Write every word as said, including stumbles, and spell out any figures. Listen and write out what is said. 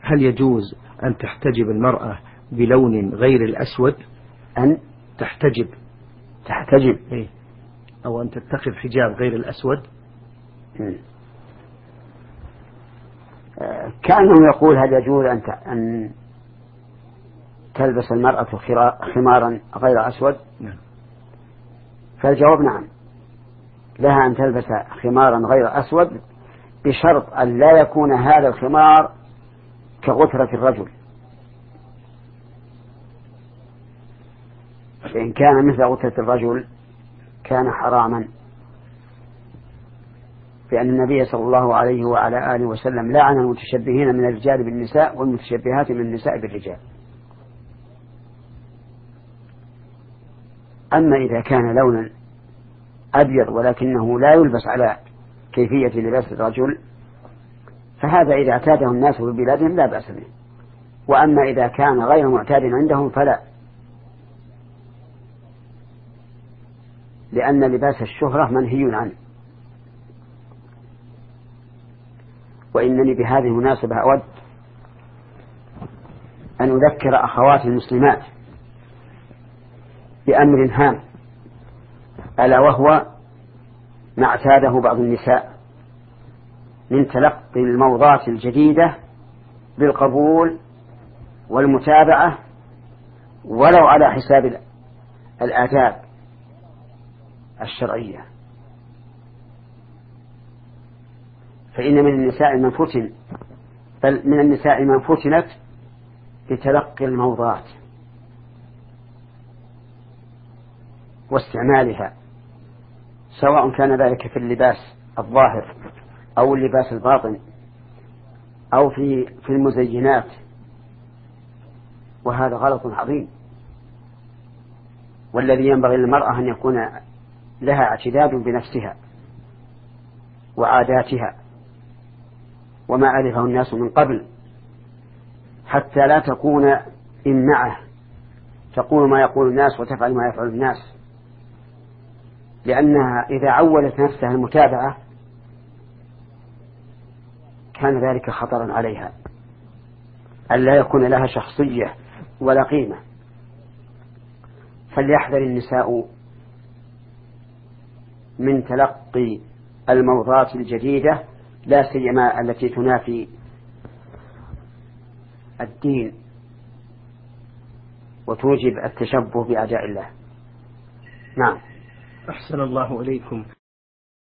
هل يجوز أن تحتجب المرأة بلون غير الأسود؟ أن تحتجب تحتجب إيه؟ أو أن تتخذ حجاب غير الأسود؟ كأنه يقول هل يجوز أن أن تلبس المرأة خمارا غير أسود؟ نعم. فالجواب نعم، لها أن تلبس خمارا غير أسود بشرط أن لا يكون هذا الخمار كغترة الرجل، فإن كان مثل غترة الرجل كان حراما، لأن النبي صلى الله عليه وعلى آله وسلم لعن المتشبهين من الرجال بالنساء والمتشبهات من النساء بالرجال. أما إذا كان لونا أبيض ولكنه لا يلبس على كيفية لباس الرجل فهذا إذا اعتاده الناس في بلادهم لا بأس به، وأما إذا كان غير معتاد عندهم فلا، لأن لباس الشهرة منهي عنه. وإنني بهذه المناسبة أود أن أذكر أخواتي المسلمات بأمر هام، ألا وهو ما اعتاده بعض النساء من تلقي الموضات الجديدة بالقبول والمتابعة ولو على حساب الآداب الشرعية. فإن من النساء من فتن، بل من النساء من فتنت بتلقي الموضات واستعمالها، سواء كان ذلك في اللباس الظاهر أو اللباس الباطن أو في في المزينات، وهذا غلط عظيم. والذي ينبغي للمرأة أن يكون لها اعتداد بنفسها وعاداتها وما عرفه الناس من قبل، حتى لا تكون إمعة تقول ما يقول الناس وتفعل ما يفعل الناس، لأنها إذا عودت نفسها المتابعة كان ذلك خطرا عليها، ألا يكون لها شخصية ولا قيمة. فليحذر النساء من تلقي الموضات الجديدة، لا سيما التي تنافي الدين وتوجب التشبه بأعداء الله. نعم. أحسن الله إليكم.